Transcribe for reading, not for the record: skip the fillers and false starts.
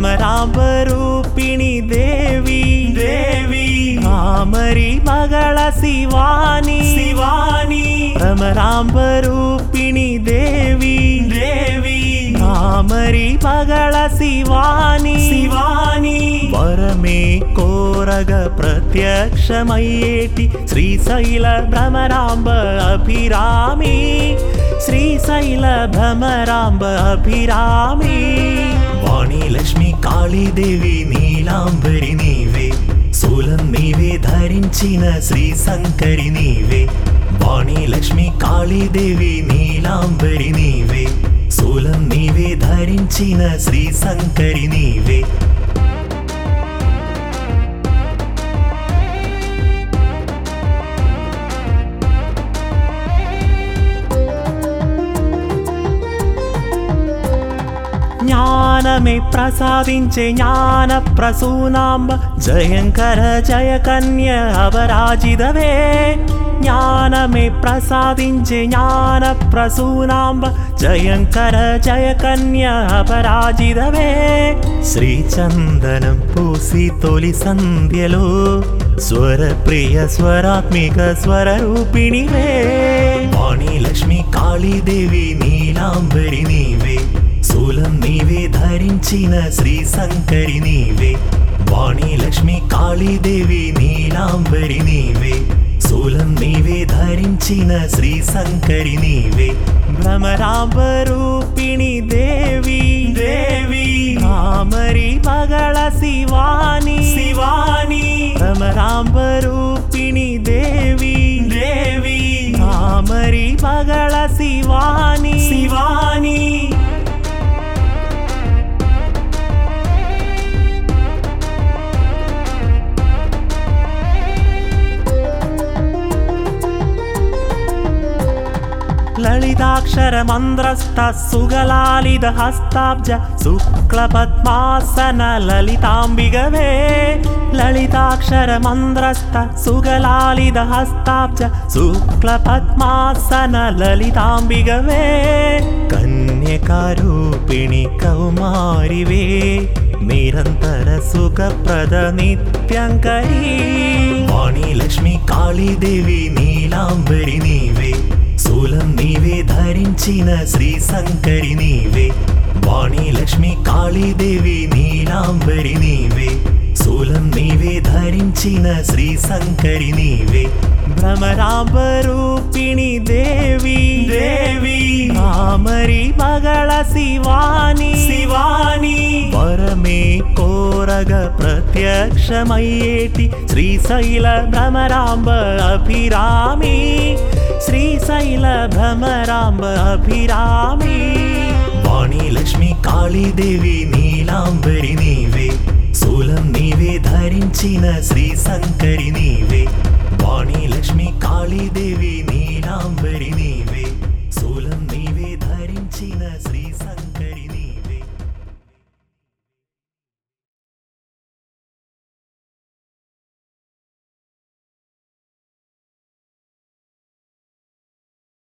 భ్రమరాంబరూపిణి దేవి దేవి కామరి మగళ శివాని శివాని భ్రమరాంబరూపిణి దేవి దేవి కామరి మగళ శివాని శివాని వరమే కోరగ ప్రత్యక్షమయ్యేటి శ్రీశైల భ్రమరాంబ అభిరామి శ్రీశైల భ్రమరాంబ అభిరామి వాణి లక్ష్మి కాళీదేవి నీలాంబరి నీవే శూలం నీవే ధరించిన శ్రీ శంకరి నీవే వాణి లక్ష్మి కాళీదేవి నీలాంబరి నీవే శూలం నీవే ధరించిన శ్రీ శంకరి నీవే జ్ఞానమే ప్రసాదించే జ్ఞాన ప్రసూనాంబ జయంకర జయ కన్య అపరాజితవే జ్ఞానమే ప్రసాదించే జ్ఞాన ప్రసూనాంబ జయంకర జయ కన్య అపరాజితవే శ్రీచందనం పూసి తొలి సంధ్యలో స్వర ప్రియ స్వరాత్మిక స్వర రూపిణివే వాణి లక్ష్మి కాళీదేవి నీలాంబరి నీవే శూలం నీవే ధరించిన శ్రీ శంకరి నీవే వాణి లక్ష్మి కాళీదేవి నీలాంబరి నీవే శూలం నీవే ధరించిన శ్రీ శంకరి నీవే భ్రమరాంబరూపిణి దేవి దేవి కామరి మగళ శివాని శివాని భ్రమరాంబరూపిణి దేవి దేవి కామరి మగళ శివాని శివాని లలితాక్షరమంద్రస్థ సుగలాలిత హస్తాబ్జ శుక్ల పద్మాసన లలితాంబిగవే లలితాక్షరమంద్రస్థ సుగలాలిత హస్తాబ్జ శుక్ల పద్మాసన లలితాంబిగవే కన్యకారూపిణి కౌమారివే నిరంతర సుఖప్రద నిత్యంకరీ వాణి లక్ష్మి కాళీదేవి నీలాంబరి నీవే శూలం నీవే ధరించిన శ్రీ శంకరి నీవే వాణి లక్ష్మి కాళీదేవి నీలాంబరి నీవే శూలం నీవే ధరించిన శ్రీ శంకరి నీవే భ్రమరాంబరూపిణి దేవి దేవి కామరి మగళ శివాని శివాని వరమే కోరగ ప్రత్యక్షమయ్యేటి శ్రీశైల భ్రమరాంబ అభిరామి శ్రీశైల భ్రమరాంబ అభిరామి వాణి లక్ష్మి కాళీదేవి నీలాంబరి నీవే శూలం నీవే ధరించిన శ్రీ శంకరి నీవే వాణి లక్ష్మి కాళీదేవి నీలాంబరి నీవే